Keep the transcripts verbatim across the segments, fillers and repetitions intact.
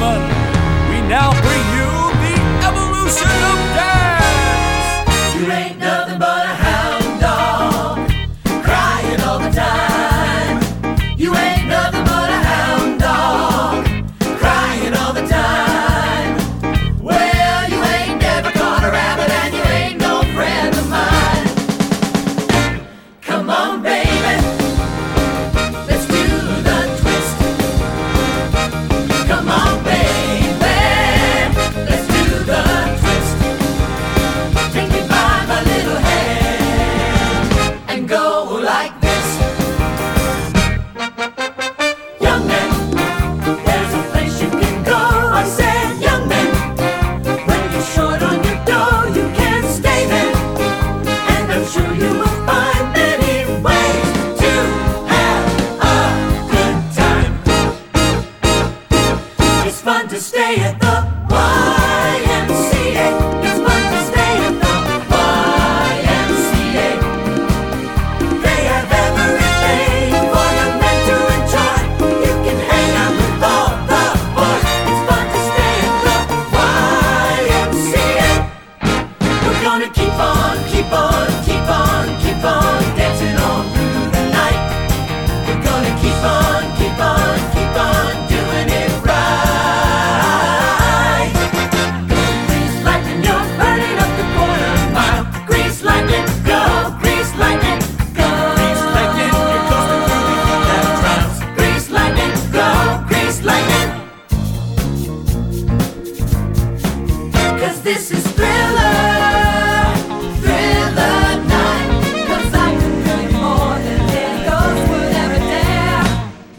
gentlemen, we now bring you the evolution of dance. You ain't nothing but a hound dog, crying all the time. You ain't nothing but a hound dog, crying all the time. Well, you ain't never caught a rabbit and you ain't no friend of mine. Come on, baby, let's do the twist. Come on, baby, let's do the twist. Take me by my little hand and go like this. Young man, there's a place you can go. I said, young man, when you're short on your dough, you can stay there, and I'm sure you will find many ways to have a good time. It's fun to stay at the Y M C A. It's fun to stay at the Y M C A. They have everything for young men to enjoy. You can hang out with all the boys. It's fun to stay at the Y M C A. We're gonna keep on, keep on, keep on, keep on dancing all through the night. We're gonna keep on, keep on, keep on doing it right. Grease lightning, you're burning up the quarter mile. Grease lightning, go, grease lightning, go. Grease lightning, you're coasting through the left trials. Grease lightning, go, grease lightning. 'Cause this is Thriller, Thriller night. 'Cause I can do more than any ghost would ever dare.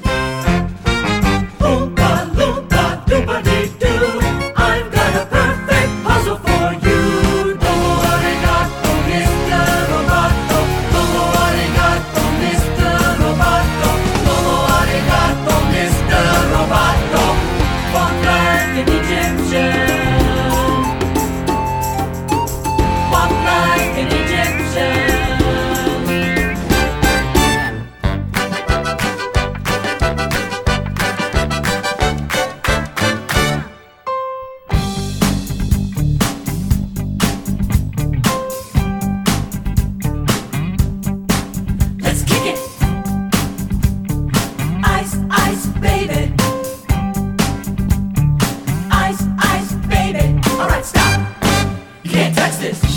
Oompa loompa doompa dee doo, I've got a perfect puzzle for you. Domo arigato, Mister Roboto. Domo arigato, Mister Roboto. Domo arigato, Mister Roboto. Walk like an Egyptian. Walk like an Egyptian. Let's kick it. Ice, ice, baby. Ice, ice, baby. All right, stop. You can't touch this.